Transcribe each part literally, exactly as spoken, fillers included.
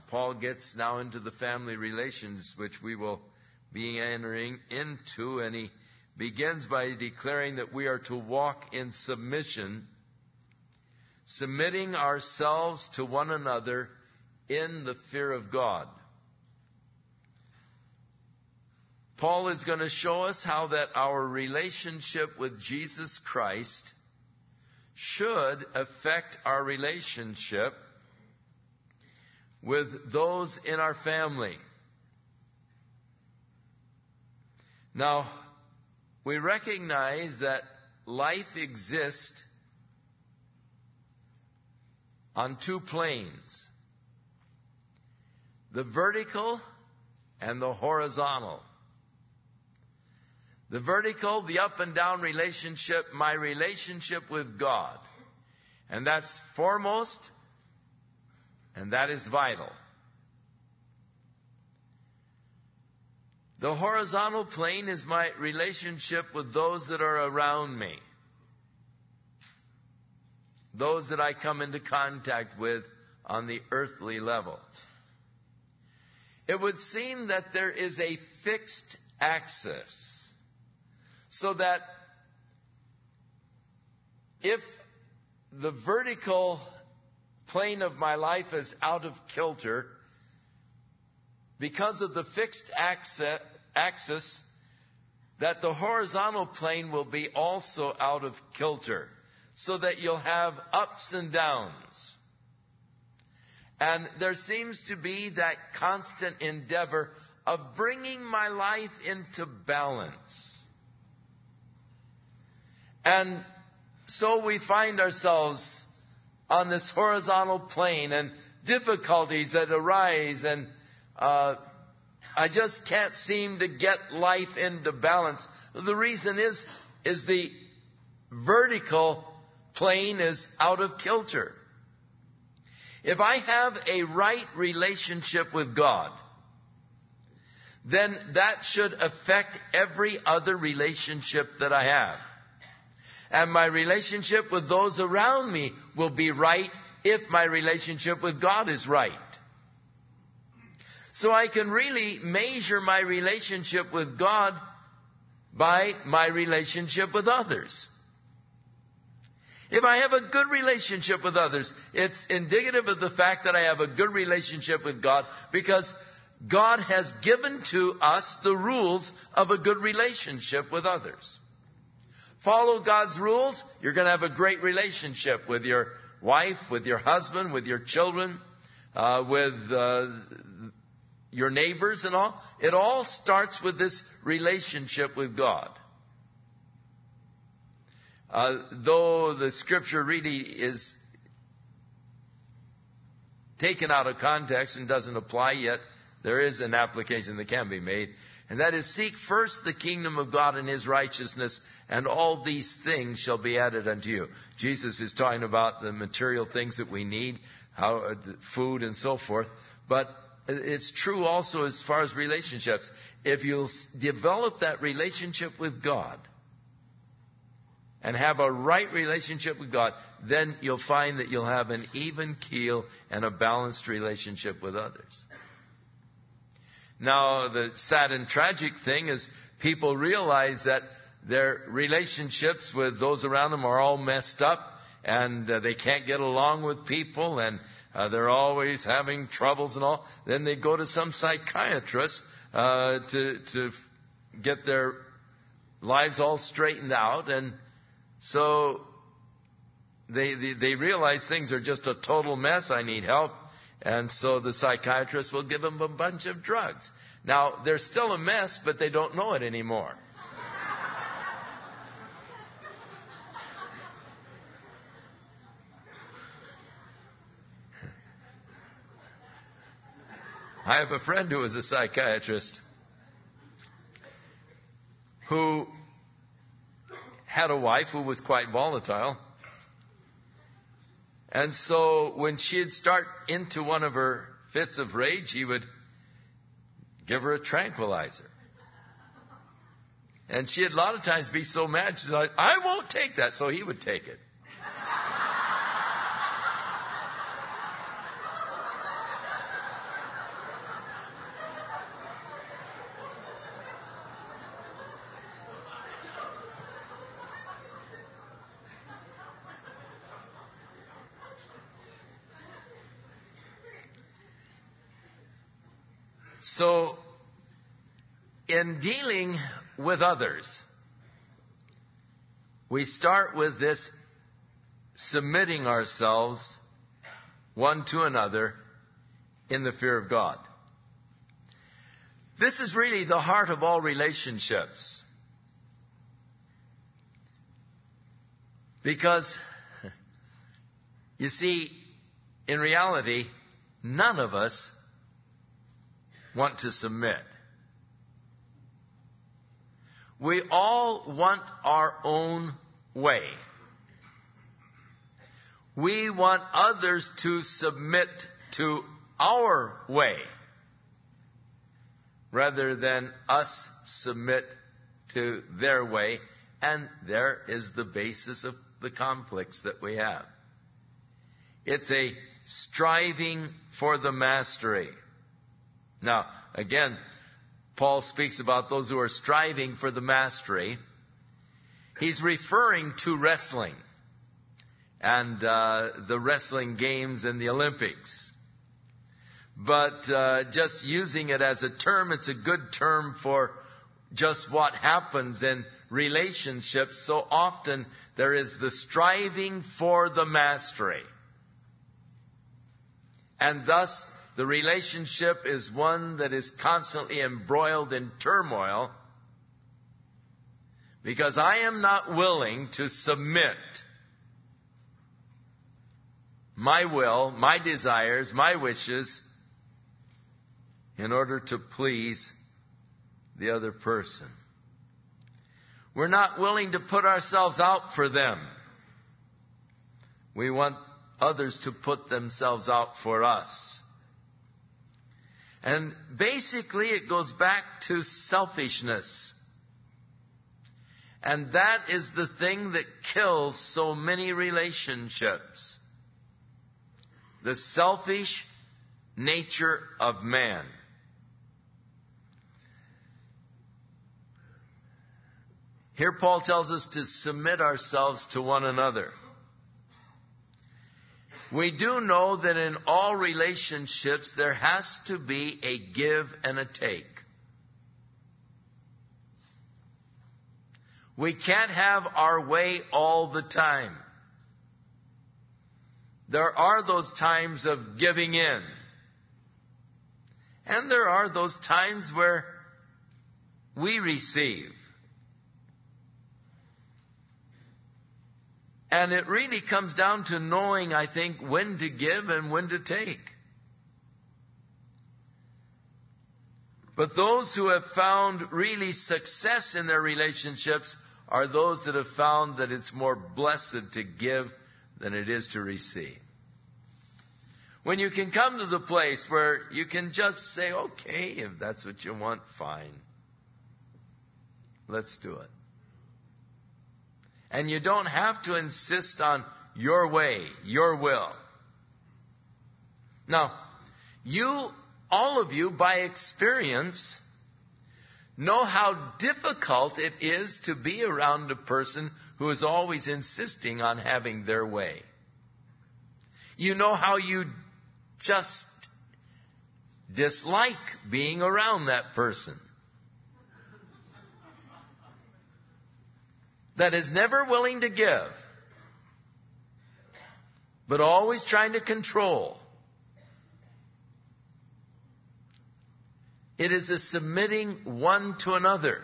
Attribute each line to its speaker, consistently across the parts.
Speaker 1: Paul gets now into the family relations, which we will be entering into, and he begins by declaring that we are to walk in submission, submitting ourselves to one another in the fear of God. Paul is going to show us how that our relationship with Jesus Christ should affect our relationship with those in our family. Now, we recognize that life exists on two planes, the vertical and the horizontal. The vertical, the up and down relationship, my relationship with God. And that's foremost, and that is vital. The horizontal plane is my relationship with those that are around me, those that I come into contact with on the earthly level. It would seem that there is a fixed axis, so that if the vertical plane of my life is out of kilter, because of the fixed axis, that the horizontal plane will be also out of kilter, so that you'll have ups and downs. And there seems to be that constant endeavor of bringing my life into balance. And so we find ourselves on this horizontal plane, and difficulties that arise, and uh, I just can't seem to get life into balance. The reason is, is the vertical plane is out of kilter. If I have a right relationship with God, then that should affect every other relationship that I have. And my relationship with those around me will be right if my relationship with God is right. So I can really measure my relationship with God by my relationship with others. If I have a good relationship with others, it's indicative of the fact that I have a good relationship with God, because God has given to us the rules of a good relationship with others. Follow God's rules, you're going to have a great relationship with your wife, with your husband, with your children, uh, with uh, your neighbors and all. It all starts with this relationship with God. Uh, though the scripture really is taken out of context and doesn't apply yet, there is an application that can be made. And that is, seek first the kingdom of God and His righteousness, and all these things shall be added unto you. Jesus is talking about the material things that we need, how uh, food and so forth. But it's true also as far as relationships. If you'll develop that relationship with God and have a right relationship with God, then you'll find that you'll have an even keel and a balanced relationship with others. Now, the sad and tragic thing is people realize that their relationships with those around them are all messed up, and uh, they can't get along with people, and uh, they're always having troubles and all. Then they go to some psychiatrist uh, to to get their lives all straightened out, and so they, they they realize things are just a total mess. I need help. And so the psychiatrist will give them a bunch of drugs. Now, they're still a mess, but they don't know it anymore. I have a friend who was a psychiatrist who had a wife who was quite volatile. And so when she'd start into one of her fits of rage, he would give her a tranquilizer. And she'd a lot of times be so mad, she's like, I won't take that. So he would take it. So, in dealing with others, we start with this submitting ourselves one to another in the fear of God. This is really the heart of all relationships. Because, you see, in reality, none of us want to submit. We all want our own way. We want others to submit to our way rather than us submit to their way. And there is the basis of the conflicts that we have. It's a striving for the mastery. Now, again, Paul speaks about those who are striving for the mastery. He's referring to wrestling and uh, the wrestling games in the Olympics. But uh, just using it as a term, it's a good term for just what happens in relationships. So often there is the striving for the mastery. And thus, the relationship is one that is constantly embroiled in turmoil because I am not willing to submit my will, my desires, my wishes in order to please the other person. We're not willing to put ourselves out for them. We want others to put themselves out for us. And basically it goes back to selfishness. And that is the thing that kills so many relationships. The selfish nature of man. Here Paul tells us to submit ourselves to one another. We do know that in all relationships there has to be a give and a take. We can't have our way all the time. There are those times of giving in. And there are those times where we receive. And it really comes down to knowing, I think, when to give and when to take. But those who have found really success in their relationships are those that have found that it's more blessed to give than it is to receive. When you can come to the place where you can just say, okay, if that's what you want, fine. Let's do it. And you don't have to insist on your way, your will. Now, you, all of you, by experience, know how difficult it is to be around a person who is always insisting on having their way. You know how you just dislike being around that person. That is never willing to give, but always trying to control. It is a submitting one to another.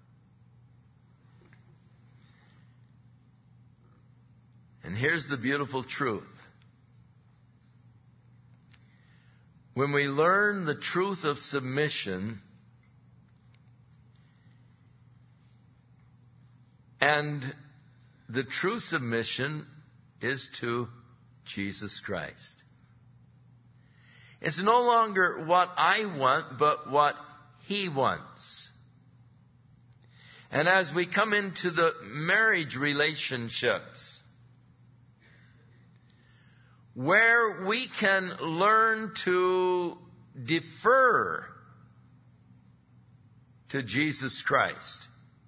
Speaker 1: And here's the beautiful truth. When we learn the truth of submission, and the true submission is to Jesus Christ. It's no longer what I want, but what He wants. And as we come into the marriage relationships, where we can learn to defer to Jesus Christ,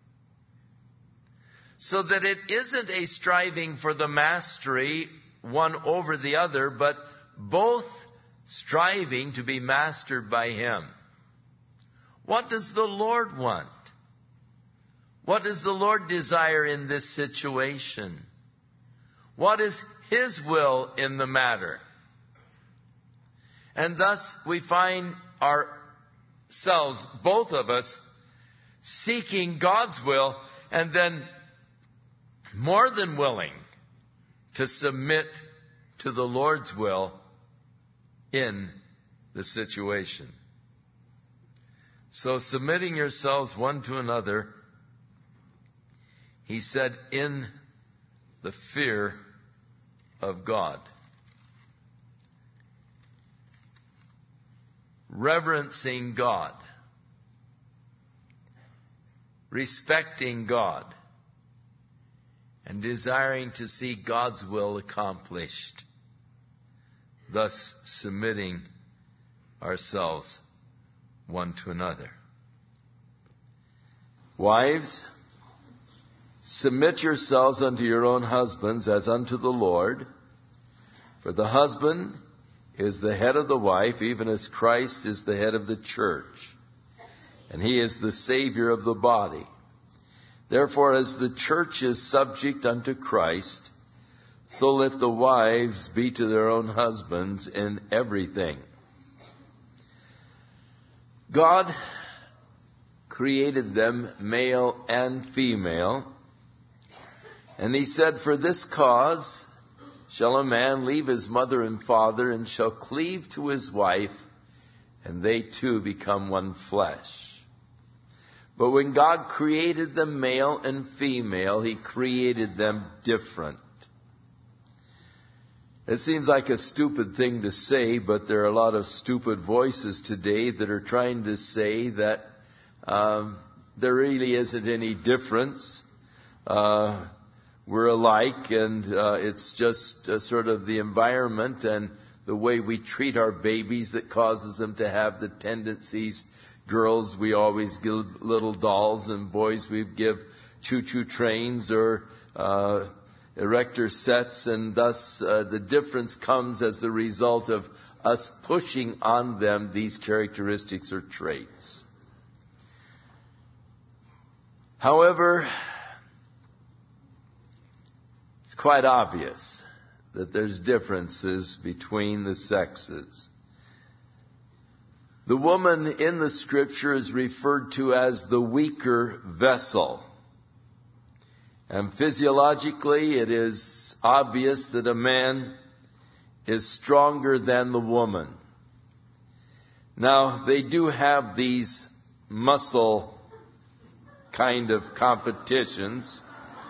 Speaker 1: so that it isn't a striving for the mastery one over the other, but both striving to be mastered by Him. what does the Lord want? What does the Lord desire in this situation? What is His will in the matter? And thus we find ourselves, both of us, seeking God's will and then more than willing to submit to the Lord's will in the situation. So submitting yourselves one to another, he said, in the fear of God. Reverencing God. Respecting God. And desiring to see God's will accomplished. Thus submitting ourselves one to another. Wives, submit yourselves unto your own husbands as unto the Lord. For the husband is the head of the wife, even as Christ is the head of the church. And he is the Savior of the body. Therefore, as the church is subject unto Christ, so let the wives be to their own husbands in everything. God created them male and female. And he said, for this cause shall a man leave his mother and father and shall cleave to his wife, and they two become one flesh. But when God created them male and female, he created them different. It seems like a stupid thing to say, but there are a lot of stupid voices today that are trying to say that um, there really isn't any difference. Uh, we're alike, and uh, it's just uh, sort of the environment and the way we treat our babies that causes them to have the tendencies. Girls, we always give little dolls, and boys, we give choo-choo trains or uh, erector sets, and thus uh, the difference comes as the result of us pushing on them these characteristics or traits. However, it's quite obvious that there's differences between the sexes. The woman in the Scripture is referred to as the weaker vessel. And physiologically, it is obvious that a man is stronger than the woman. Now, they do have these muscle kind of competitions.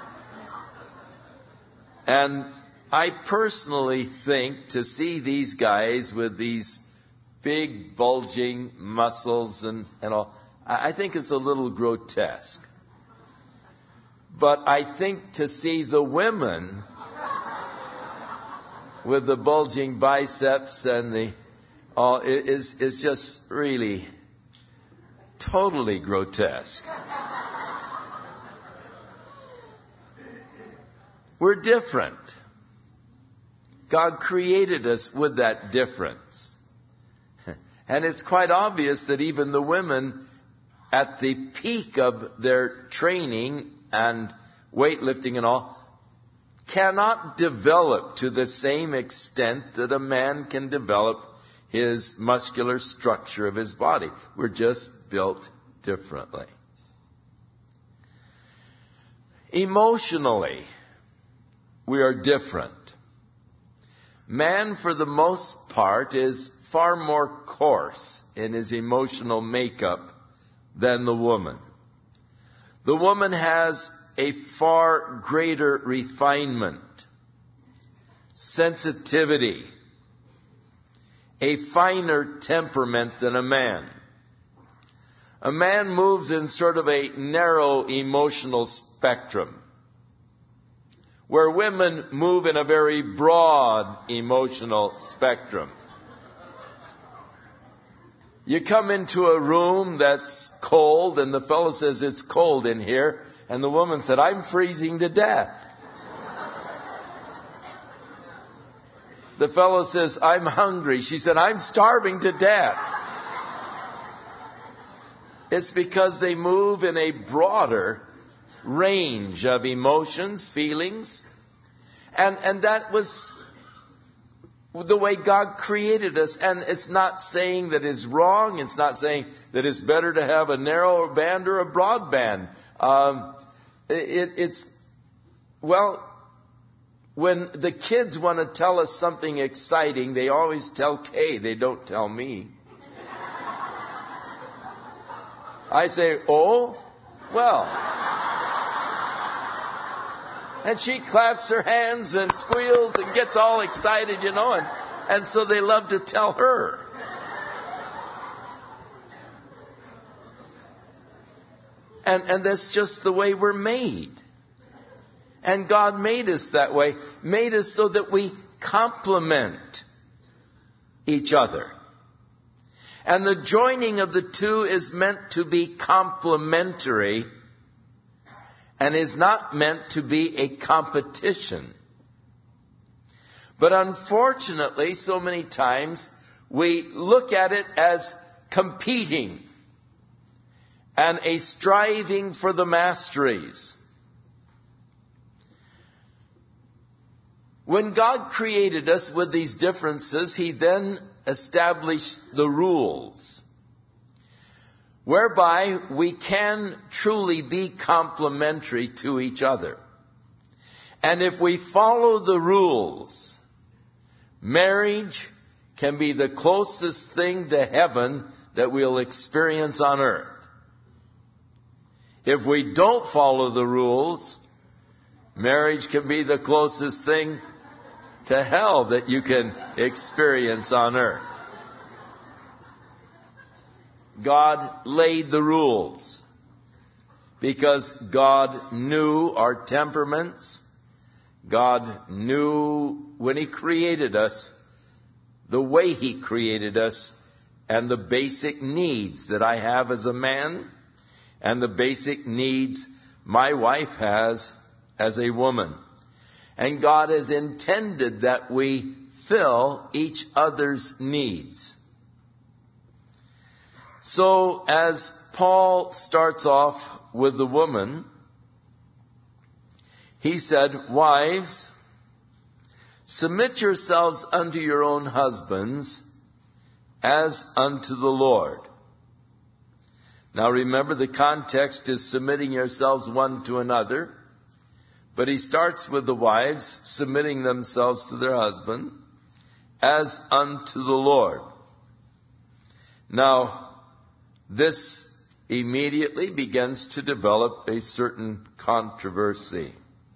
Speaker 1: And I personally think to see these guys with these big bulging muscles and, and all, I think it's a little grotesque. But I think to see the women with the bulging biceps and the all is is just really totally grotesque. We're different. God created us with that difference. And it's quite obvious that even the women at the peak of their training and weightlifting and all cannot develop to the same extent that a man can develop his muscular structure of his body. We're just built differently. Emotionally, we are different. Man, for the most part, is far more coarse in his emotional makeup than the woman. The woman has a far greater refinement, sensitivity, a finer temperament than a man. A man moves in sort of a narrow emotional spectrum, where women move in a very broad emotional spectrum. You come into a room that's cold, and the fellow says, it's cold in here. And the woman said, I'm freezing to death. The fellow says, I'm hungry. She said, I'm starving to death. It's because they move in a broader range of emotions, feelings. And, and that was the way God created us. And it's not saying that it's wrong. It's not saying that it's better to have a narrow band or a broad band. Um, it, it's, well, when the kids want to tell us something exciting, they always tell Kay. They don't tell me. I say, oh, well. And she claps her hands and squeals and gets all excited, you know, and, and so they love to tell her. And, and that's just the way we're made. And God made us that way, made us so that we complement each other. And the joining of the two is meant to be complementary and is not meant to be a competition. But unfortunately, so many times we look at it as competing and a striving for the masteries. When God created us with these differences, He then established the rules whereby we can truly be complementary to each other. And if we follow the rules, marriage can be the closest thing to heaven that we'll experience on earth. If we don't follow the rules, marriage can be the closest thing to hell that you can experience on earth. God laid the rules because God knew our temperaments. God knew when He created us, the way He created us, and the basic needs that I have as a man, and the basic needs my wife has as a woman. And God has intended that we fill each other's needs. So as Paul starts off with the woman, he said, "Wives, submit yourselves unto your own husbands as unto the Lord." Now remember, the context is submitting yourselves one to another. But he starts with the wives submitting themselves to their husband as unto the Lord. Now, this immediately begins to develop a certain controversy.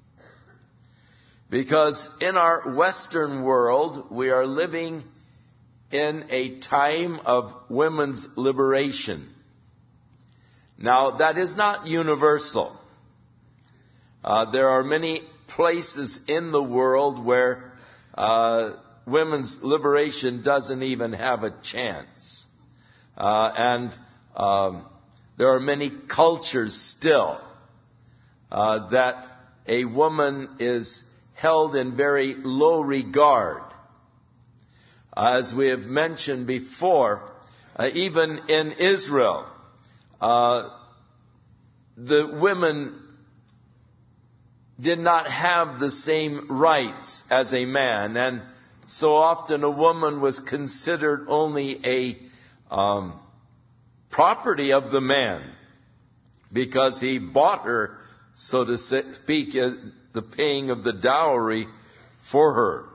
Speaker 1: Because in our Western world, we are living in a time of women's liberation. Now, that is not universal. Uh, there are many places in the world where uh, women's liberation doesn't even have a chance. Uh, and um, there are many cultures still uh, that a woman is held in very low regard. As we have mentioned before, uh, even in Israel, uh, the women did not have the same rights as a man, and so often a woman was considered only a um, property of the man because he bought her, so to speak, uh, the paying of the dowry for her.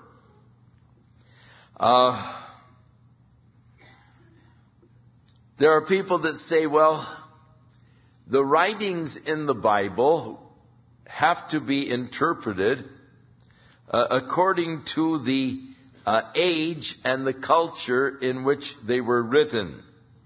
Speaker 1: Uh, there are people that say, well, the writings in the Bible have to be interpreted uh, according to the uh, age and the culture in which they were written.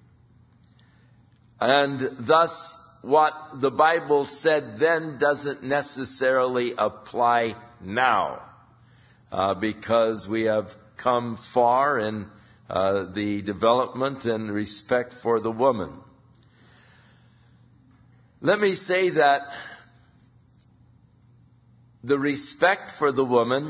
Speaker 1: And thus, what the Bible said then doesn't necessarily apply now, uh, because we have come far in uh, the development and respect for the woman. Let me say that the respect for the woman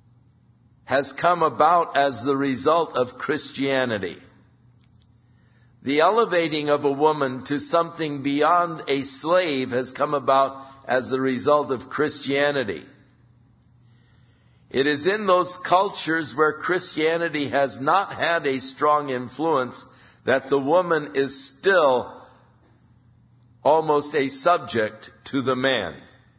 Speaker 1: has come about as the result of Christianity. The elevating of a woman to something beyond a slave has come about as the result of Christianity. It is in those cultures where Christianity has not had a strong influence that the woman is still almost a subject to the man.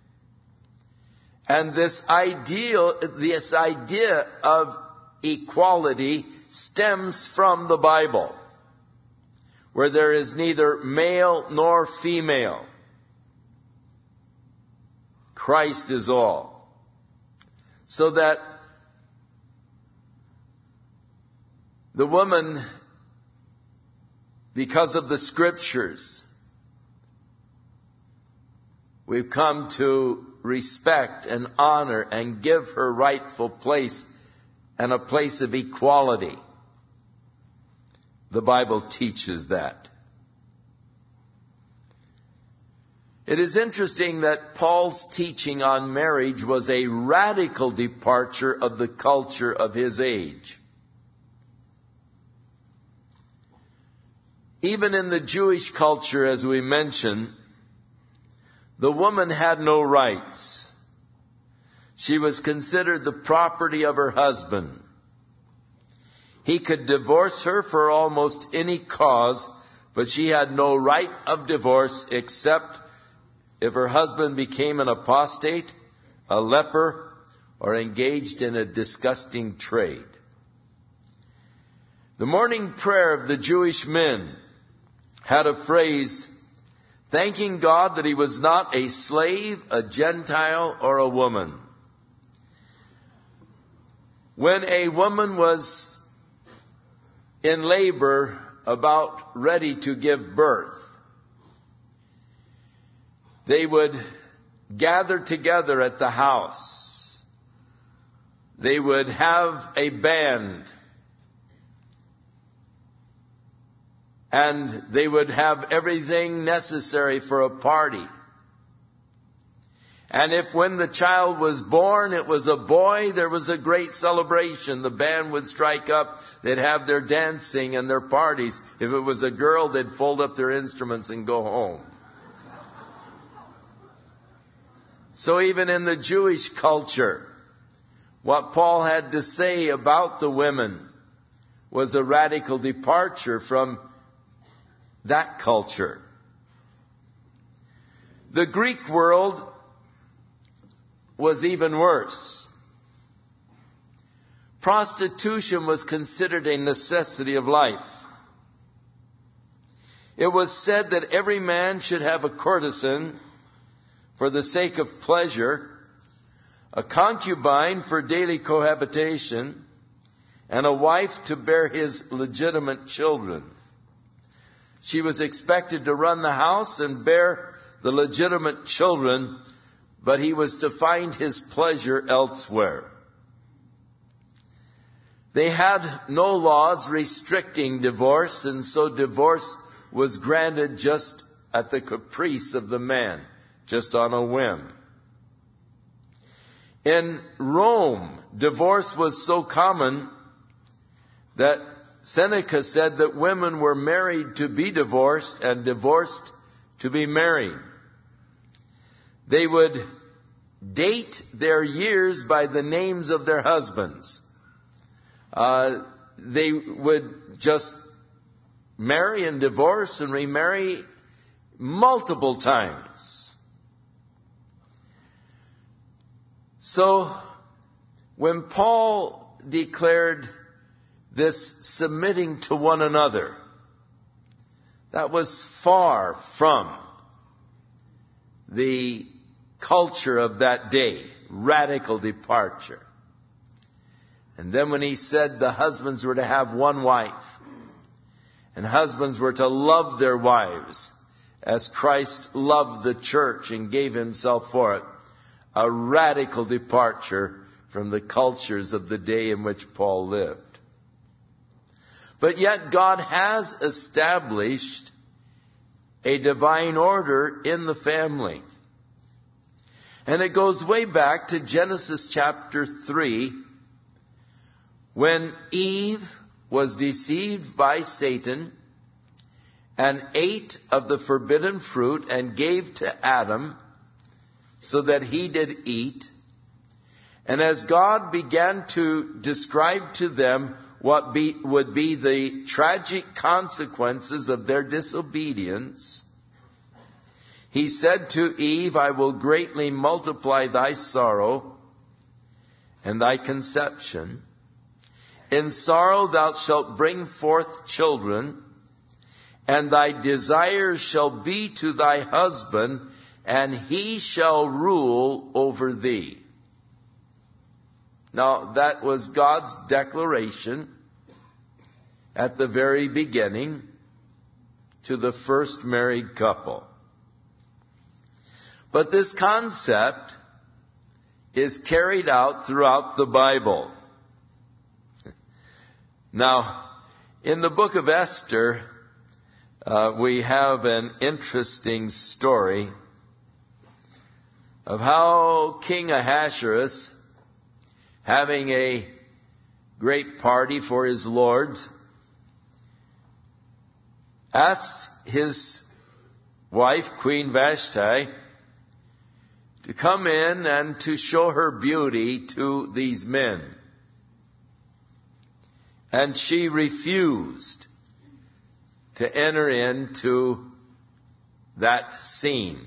Speaker 1: And this ideal, this idea of equality stems from the Bible, where there is neither male nor female. Christ is all. So that the woman, because of the Scriptures, we've come to respect and honor and give her rightful place and a place of equality. The Bible teaches that. It is interesting that Paul's teaching on marriage was a radical departure of the culture of his age. Even in the Jewish culture, as we mentioned, the woman had no rights. She was considered the property of her husband. He could divorce her for almost any cause, but she had no right of divorce except if her husband became an apostate, a leper, or engaged in a disgusting trade. The morning prayer of the Jewish men had a phrase, thanking God that he was not a slave, a Gentile, or a woman. When a woman was in labor, about ready to give birth, they would gather together at the house. They would have a band. And they would have everything necessary for a party. And if when the child was born, it was a boy, there was a great celebration. The band would strike up. They'd have their dancing and their parties. If it was a girl, they'd fold up their instruments and go home. So even in the Jewish culture, what Paul had to say about the women was a radical departure from that culture. The Greek world was even worse. Prostitution was considered a necessity of life. It was said that every man should have a courtesan for the sake of pleasure, a concubine for daily cohabitation, and a wife to bear his legitimate children. She was expected to run the house and bear the legitimate children, but he was to find his pleasure elsewhere. They had no laws restricting divorce, and so divorce was granted just at the caprice of the man, just on a whim. In Rome, divorce was so common that Seneca said that women were married to be divorced and divorced to be married. They would date their years by the names of their husbands. Uh, they would just marry and divorce and remarry multiple times. So when Paul declared this submitting to one another, that was far from the culture of that day. Radical departure. And then when he said the husbands were to have one wife, and husbands were to love their wives as Christ loved the church and gave himself for it, a radical departure from the cultures of the day in which Paul lived. But yet God has established a divine order in the family. And it goes way back to Genesis chapter three, when Eve was deceived by Satan and ate of the forbidden fruit, and gave to Adam, so that he did eat. And as God began to describe to them what be, would be the tragic consequences of their disobedience, he said to Eve, I will greatly multiply thy sorrow and thy conception. In sorrow thou shalt bring forth children, and thy desires shall be to thy husband, and he shall rule over thee. Now, that was God's declaration at the very beginning to the first married couple. But this concept is carried out throughout the Bible. Now, in the book of Esther, uh, we have an interesting story of how King Ahasuerus, having a great party for his lords, asked his wife, Queen Vashti, to come in and to show her beauty to these men. And she refused to enter into that scene.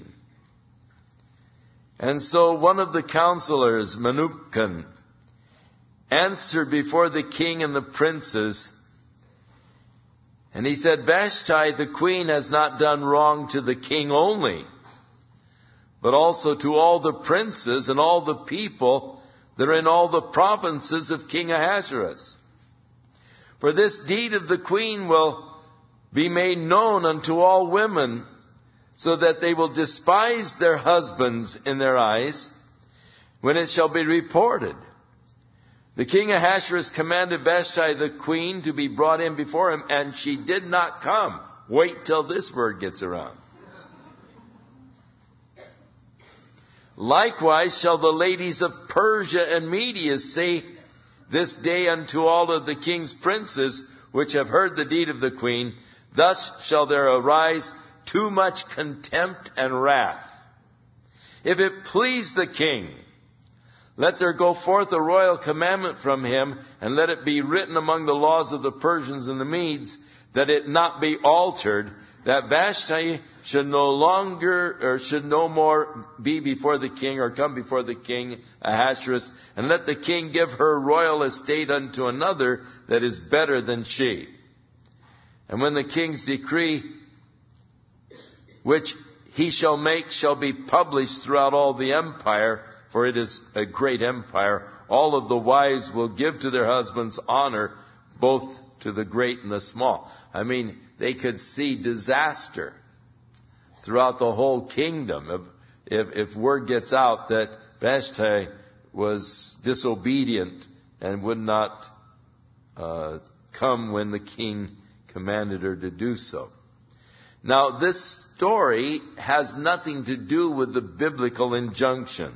Speaker 1: And so one of the counselors, Memucan, answered before the king and the princes, and he said, Vashti, the queen, has not done wrong to the king only, but also to all the princes and all the people that are in all the provinces of King Ahasuerus. For this deed of the queen will be made known unto all women, so that they will despise their husbands in their eyes, when it shall be reported. The king Ahasuerus commanded Vashti the queen to be brought in before him, and she did not come. Wait till this word gets around. Likewise shall the ladies of Persia and Media say this day unto all of the king's princes, which have heard the deed of the queen, thus shall there arise too much contempt and wrath. If it please the king, let there go forth a royal commandment from him, and let it be written among the laws of the Persians and the Medes, that it not be altered, that Vashti should no longer, or should no more be before the king, or come before the king Ahasuerus, and let the king give her royal estate unto another that is better than she. And when the king's decree, which he shall make, shall be published throughout all the empire, for it is a great empire, all of the wives will give to their husbands honor, both to the great and the small. I mean, they could see disaster throughout the whole kingdom if, if, if word gets out that Vashti was disobedient and would not uh, come when the king commanded her to do so. Now, this story has nothing to do with the biblical injunction.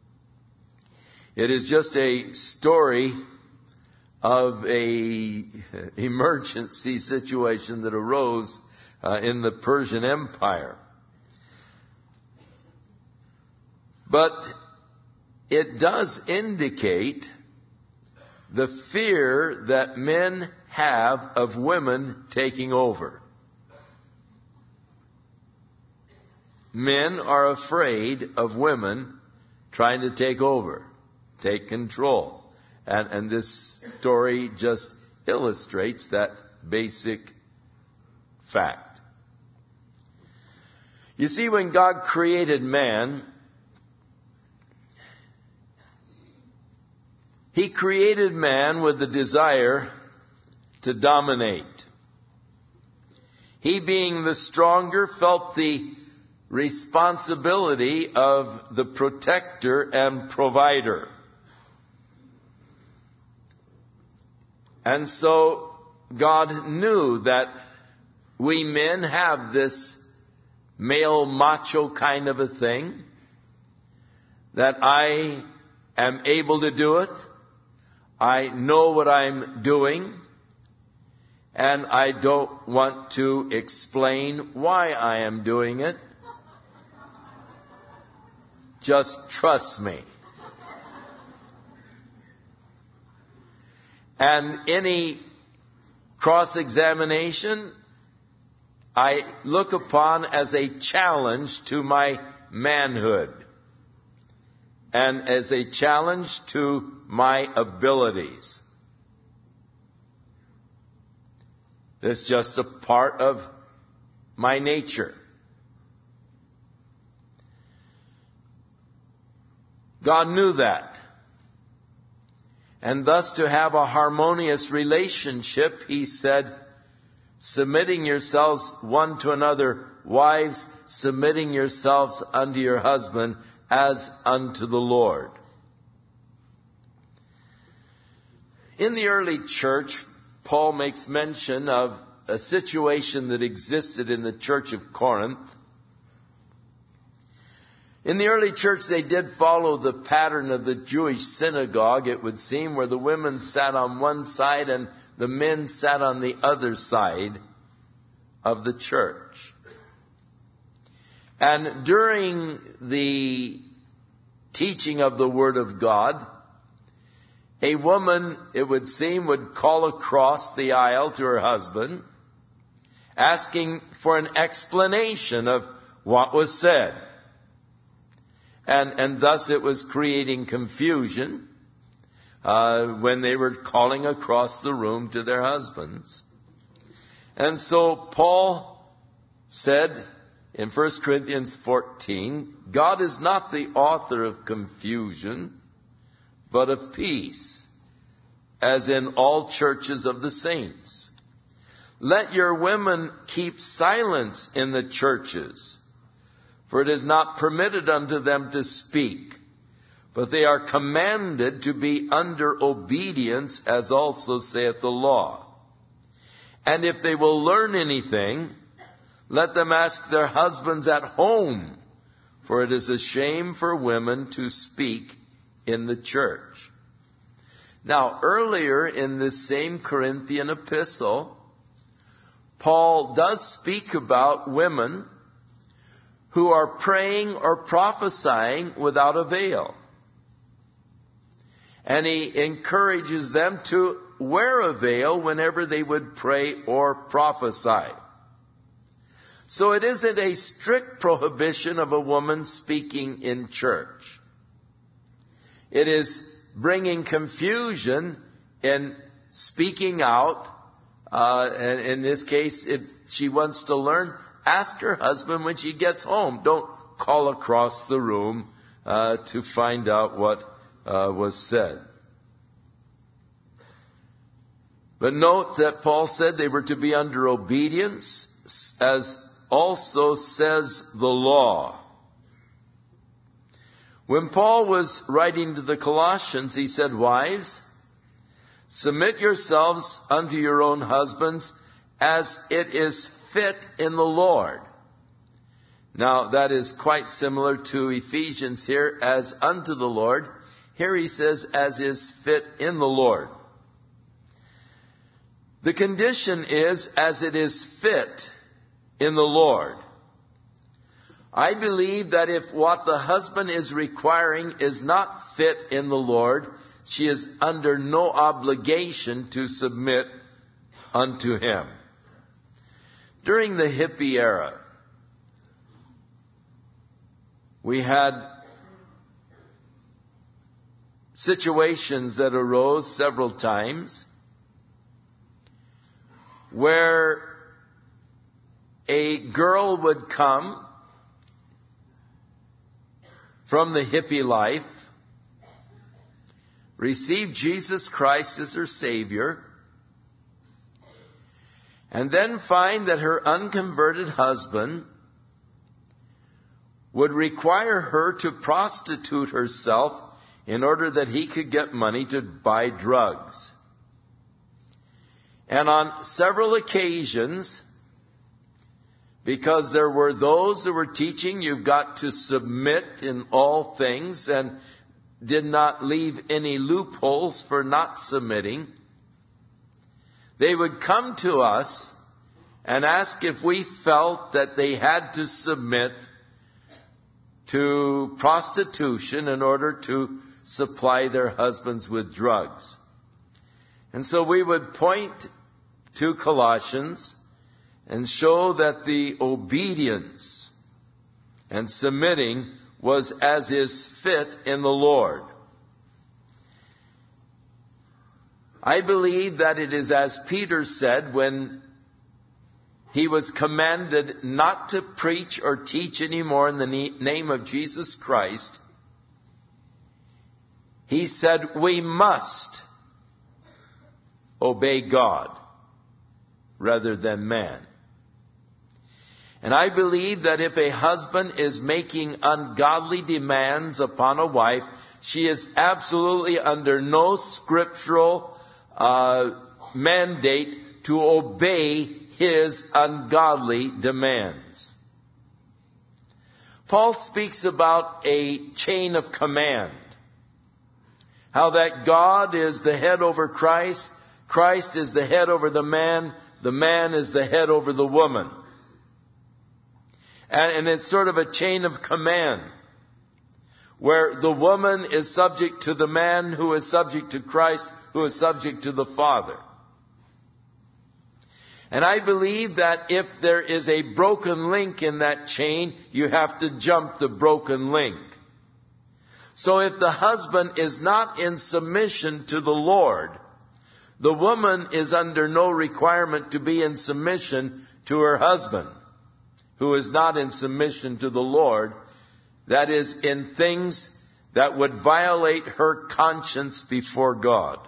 Speaker 1: It is just a story of a emergency situation that arose uh, in the Persian Empire. But it does indicate the fear that men have of women taking over. Men are afraid of women trying to take over, take control. And, and this story just illustrates that basic fact. You see, when God created man, He created man with the desire to dominate. He, being the stronger, felt the responsibility of the protector and provider. And so God knew that we men have this male macho kind of a thing, that I am able to do it, I know what I'm doing, And I don't want to explain why I am doing it. Just trust me. And any cross-examination I look upon as a challenge to my manhood and as a challenge to my abilities. It's just a part of my nature. God knew that. And thus to have a harmonious relationship, He said, submitting yourselves one to another, wives, submitting yourselves unto your husband as unto the Lord. In the early church, Paul makes mention of a situation that existed in the church of Corinth. In the early church, they did follow the pattern of the Jewish synagogue, it would seem, where the women sat on one side and the men sat on the other side of the church. And during the teaching of the Word of God, a woman, it would seem, would call across the aisle to her husband, asking for an explanation of what was said. And, and thus it was creating confusion uh, when they were calling across the room to their husbands. And so Paul said in First Corinthians fourteen, God is not the author of confusion, but of peace, as in all churches of the saints. Let your women keep silence in the churches, for it is not permitted unto them to speak, but they are commanded to be under obedience, as also saith the law. And if they will learn anything, let them ask their husbands at home, for it is a shame for women to speak in the church. Now, earlier in this same Corinthian epistle, Paul does speak about women who are praying or prophesying without a veil. And he encourages them to wear a veil whenever they would pray or prophesy. So it isn't a strict prohibition of a woman speaking in church. It is bringing confusion in speaking out. Uh, and in this case, if she wants to learn, ask her husband when she gets home. Don't call across the room uh, to find out what uh, was said. But note that Paul said they were to be under obedience, as also says the law. When Paul was writing to the Colossians, he said, wives, submit yourselves unto your own husbands as it is fit in the Lord. Now, that is quite similar to Ephesians here, as unto the Lord. Here he says, as is fit in the Lord. The condition is, as it is fit in the Lord. I believe that if what the husband is requiring is not fit in the Lord, she is under no obligation to submit unto him. During the hippie era, we had situations that arose several times where a girl would come from the hippie life, receive Jesus Christ as her Savior, and then find that her unconverted husband would require her to prostitute herself in order that he could get money to buy drugs. And on several occasions, because there were those who were teaching you've got to submit in all things and did not leave any loopholes for not submitting, they would come to us and ask if we felt that they had to submit to prostitution in order to supply their husbands with drugs. And so we would point to Colossians and show that the obedience and submitting was as is fit in the Lord. I believe that it is as Peter said when he was commanded not to preach or teach anymore in the name of Jesus Christ. He said, we must obey God rather than man. And I believe that if a husband is making ungodly demands upon a wife, she is absolutely under no scriptural uh, mandate to obey his ungodly demands. Paul speaks about a chain of command. How that God is the head over Christ, Christ is the head over the man, the man is the head over the woman. And, and it's sort of a chain of command, where the woman is subject to the man, who is subject to Christ, who is subject to the Father. And I believe that if there is a broken link in that chain, you have to jump the broken link. So if the husband is not in submission to the Lord, the woman is under no requirement to be in submission to her husband, who is not in submission to the Lord, that is, in things that would violate her conscience before God.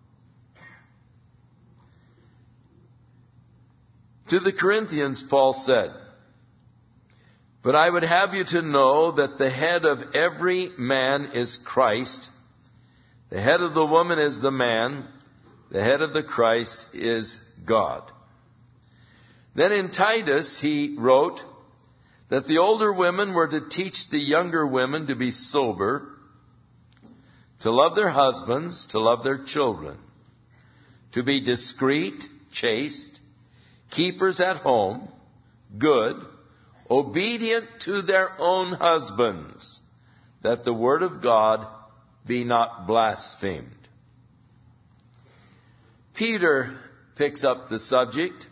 Speaker 1: To the Corinthians, Paul said, but I would have you to know that the head of every man is Christ. The head of the woman is the man. The head of the Christ is God. Then in Titus, he wrote that the older women were to teach the younger women to be sober, to love their husbands, to love their children, to be discreet, chaste, keepers at home, good, obedient to their own husbands, that the word of God be not blasphemed. Peter picks up the subject,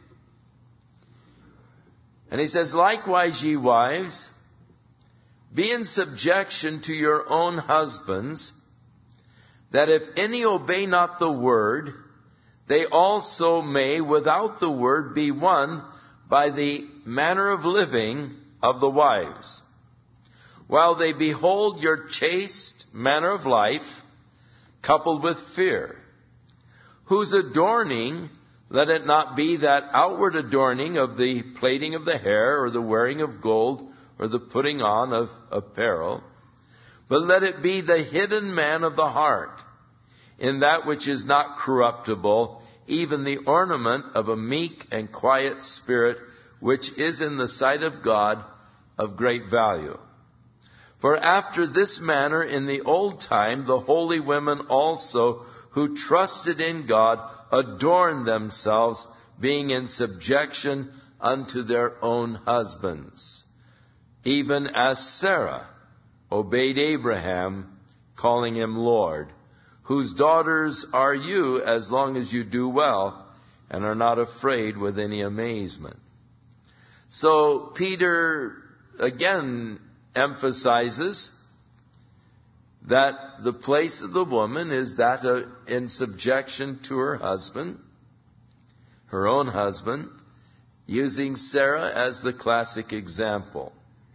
Speaker 1: and he says, likewise, ye wives, be in subjection to your own husbands, that if any obey not the word, they also may without the word be won by the manner of living of the wives, while they behold your chaste manner of life, coupled with fear, whose adorning, let it not be that outward adorning of the plaiting of the hair, or the wearing of gold, or the putting on of apparel, but let it be the hidden man of the heart, in that which is not corruptible, even the ornament of a meek and quiet spirit, which is in the sight of God of great value. For after this manner in the old time the holy women also, who trusted in God, adorned themselves, being in subjection unto their own husbands, even as Sarah obeyed Abraham, calling him Lord, whose daughters are you, as long as you do well and are not afraid with any amazement. So Peter again emphasizes that the place of the woman is that uh, in subjection to her husband, her own husband, using Sarah as the classic example.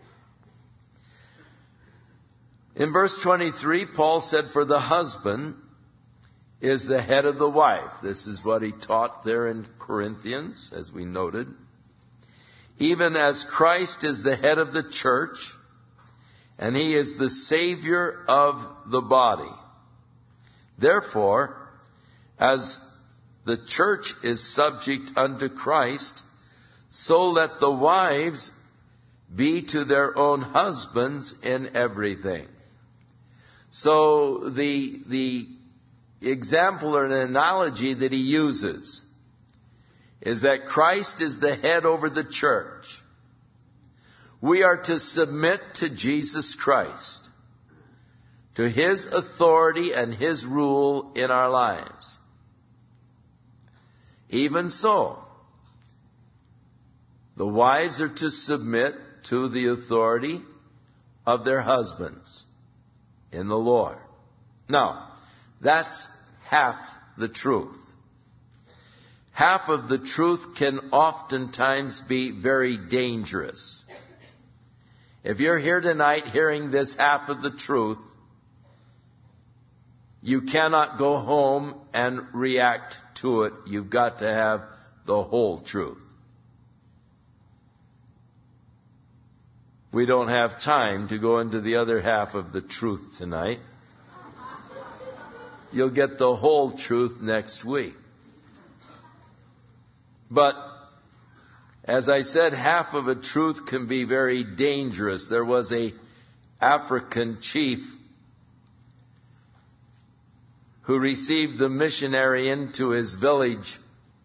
Speaker 1: In verse twenty-three, Paul said, for the husband is the head of the wife. This is what he taught there in Corinthians, as we noted. Even as Christ is the head of the church, and he is the Savior of the body. Therefore, as the church is subject unto Christ, so let the wives be to their own husbands in everything. So the, the example or the analogy that he uses is that Christ is the head over the church. We are to submit to Jesus Christ, to His authority and His rule in our lives. Even so, the wives are to submit to the authority of their husbands in the Lord. Now, that's half the truth. Half of the truth can oftentimes be very dangerous. If you're here tonight hearing this half of the truth, you cannot go home and react to it. You've got to have the whole truth. We don't have time to go into the other half of the truth tonight. You'll get the whole truth next week. But, as I said, half of a truth can be very dangerous. There was a African chief who received the missionary into his village,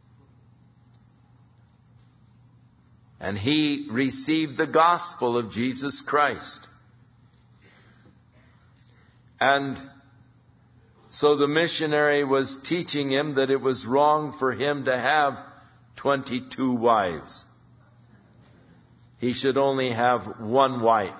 Speaker 1: and he received the gospel of Jesus Christ. And so the missionary was teaching him that it was wrong for him to have twenty-two wives. He should only have one wife.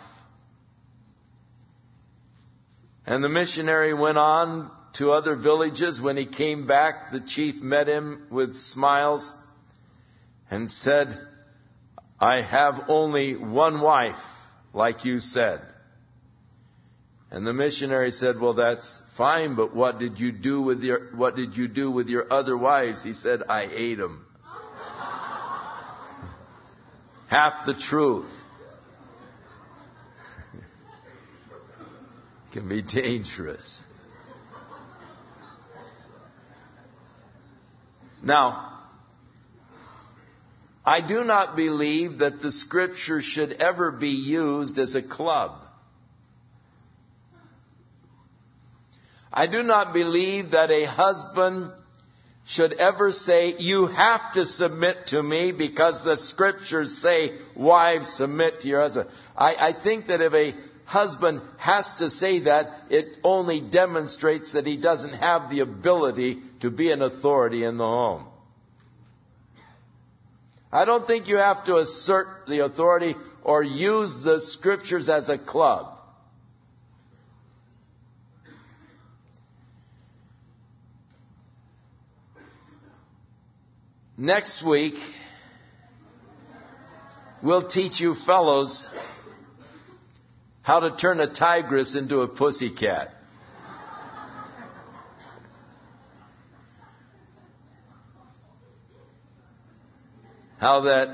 Speaker 1: And the missionary went on to other villages. When he came back, the chief met him with smiles and said, "I have only one wife, like you said." And the missionary said, "Well, that's fine, but what did you do with your what did you do with your other wives?" He said, "I ate them." Half the truth can be dangerous. Now, I do not believe that the Scripture should ever be used as a club. I do not believe that a husband should ever say, "You have to submit to me because the Scriptures say, wives, submit to your husband." I, I think that if a husband has to say that, it only demonstrates that he doesn't have the ability to be an authority in the home. I don't think you have to assert the authority or use the Scriptures as a club. Next week, we'll teach you fellows how to turn a tigress into a pussycat. How that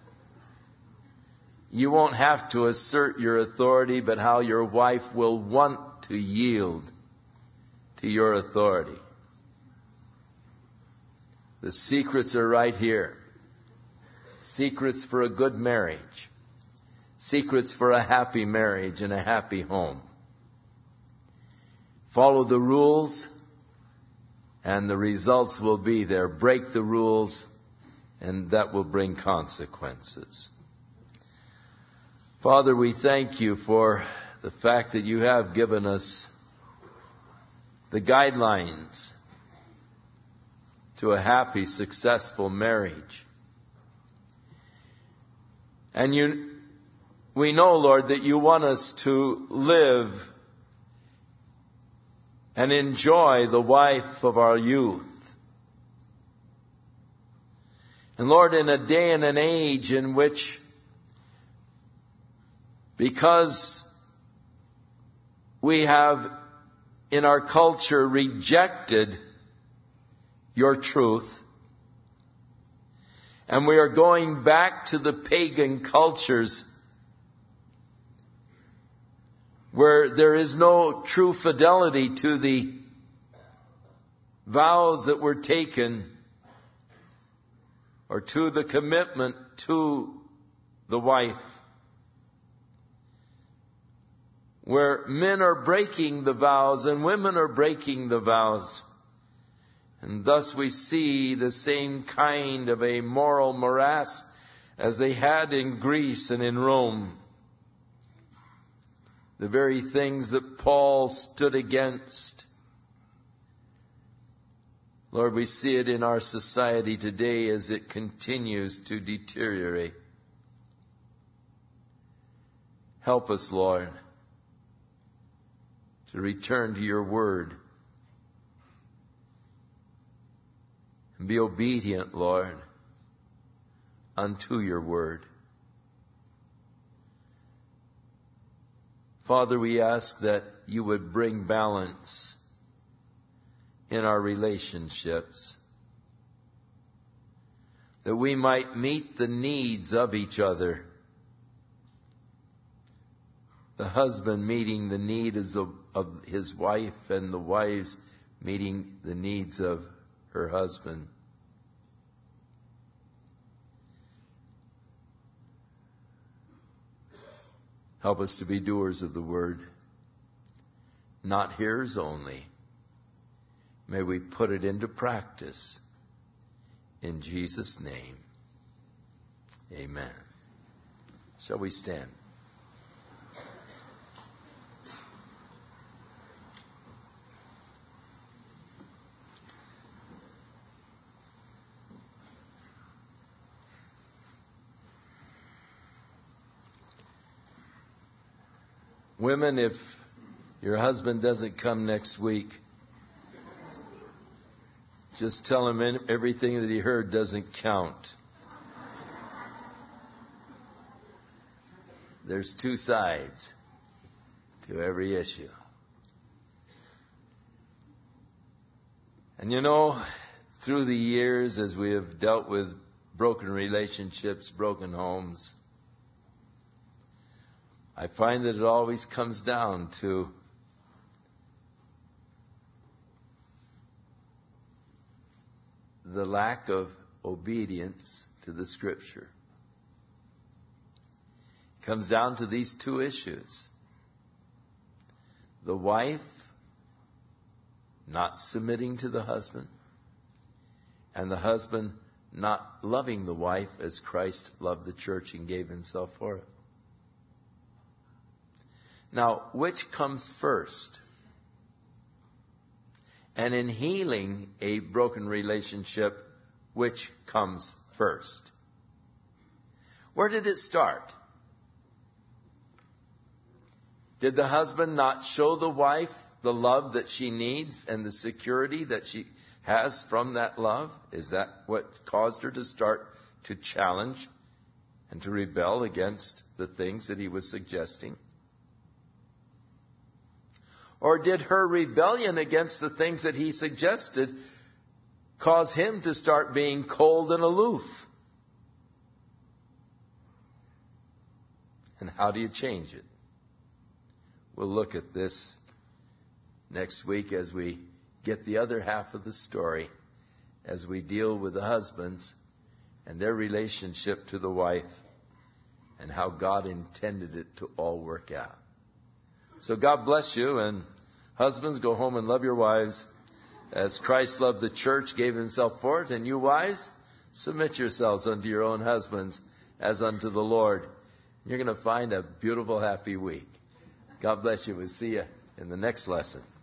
Speaker 1: you won't have to assert your authority, but how your wife will want to yield to your authority. The secrets are right here. Secrets for a good marriage. Secrets for a happy marriage and a happy home. Follow the rules, and the results will be there. Break the rules, and that will bring consequences. Father, we thank you for the fact that you have given us the guidelines to a happy, successful marriage. And you, we know, Lord, that you want us to live and enjoy the wife of our youth. And Lord, in a day and an age in which, because we have in our culture rejected your truth, and we are going back to the pagan cultures where there is no true fidelity to the vows that were taken or to the commitment to the wife, where men are breaking the vows and women are breaking the vows. And thus we see the same kind of a moral morass as they had in Greece and in Rome. The very things that Paul stood against. Lord, we see it in our society today as it continues to deteriorate. Help us, Lord, to return to your word and be obedient, Lord, unto your word. Father, we ask that you would bring balance in our relationships, that we might meet the needs of each other. The husband meeting the needs of, of his wife, and the wives meeting the needs of her husband. Help us to be doers of the word, not hearers only. May we put it into practice. In Jesus' name, amen. Shall we stand? Women, if your husband doesn't come next week, just tell him everything that he heard doesn't count. There's two sides to every issue. And you know, through the years, as we have dealt with broken relationships, broken homes, I find that it always comes down to the lack of obedience to the Scripture. It comes down to these two issues. The wife not submitting to the husband, and the husband not loving the wife as Christ loved the church and gave himself for it. Now, which comes first? And in healing a broken relationship, which comes first? Where did it start? Did the husband not show the wife the love that she needs and the security that she has from that love? Is that what caused her to start to challenge and to rebel against the things that he was suggesting? Or did her rebellion against the things that he suggested cause him to start being cold and aloof? And how do you change it? We'll look at this next week as we get the other half of the story, as we deal with the husbands and their relationship to the wife and how God intended it to all work out. So God bless you, and husbands, go home and love your wives as Christ loved the church, gave himself for it. And you wives, submit yourselves unto your own husbands as unto the Lord. You're going to find a beautiful, happy week. God bless you. We'll see you in the next lesson.